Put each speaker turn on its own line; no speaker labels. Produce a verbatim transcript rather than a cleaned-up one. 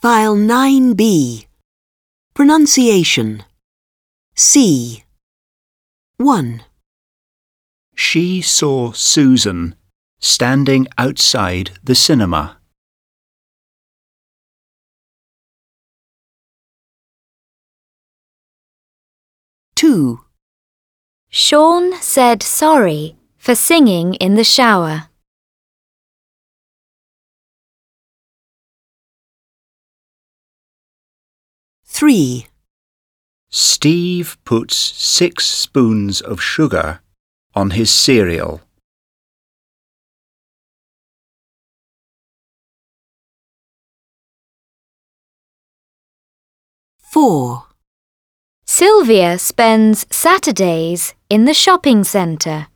File nine B. Pronunciation. C. one.
She saw Susan standing outside the cinema.
two.
Sean said sorry for singing in the shower.
three.
Steve puts six spoons of sugar on his cereal.
four.
Sylvia spends Saturdays in the shopping centre.